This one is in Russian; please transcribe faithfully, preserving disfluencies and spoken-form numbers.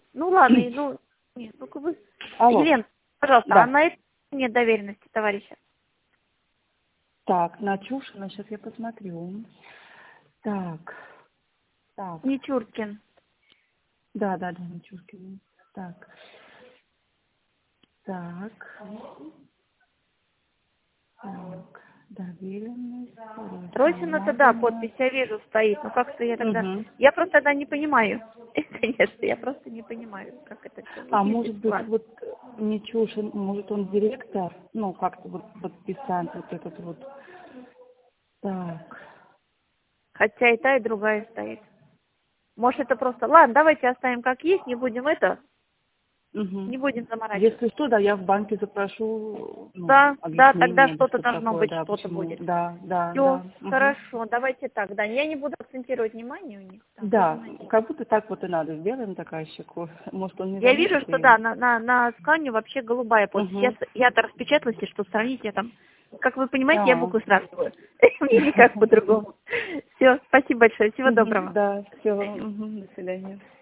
Ну ладно, и, ну, нет, ну как бы... Алло. Елена, пожалуйста, Да. а на это нет доверенности товарища? Так, на Чушина, сейчас я посмотрю. Так, так. Нечуркин. Да, да, да, на Чушкина. Так, так. Так, доверенность. Росина-то, да, подпись я вижу стоит, но как-то я тогда... Угу. Я просто тогда не понимаю. Конечно, я просто не понимаю, как это все А выглядит. может быть, Ладно. вот не Чушин, может он директор? Ну, как-то вот подписать вот этот вот. Так. Хотя и та, и другая стоит. Может, это просто... Ладно, давайте оставим как есть, не будем это... Угу. Не будем заморачиваться. Если что, да, я в банке запрошу, ну, Да, да, тогда объяснение или что-то что-то должно такое, быть, да, что-то почему. будет. Да, да, Все, да. Угу. хорошо, давайте так, да. Я не буду акцентировать внимание у них. Так, Да, будем надеяться. как будто так вот и надо. Сделаем заказчику. Может, он не Я вижу, заметит что и... да, на, на, на скане вообще голубая подпись. Я, Угу. с- я-то распечаталась, и что сравнить я там... Как вы понимаете, я А. буквы сравниваю. Мне никак по-другому. Все, спасибо большое, всего Мгм. доброго. Да, все. До свидания. До свидания.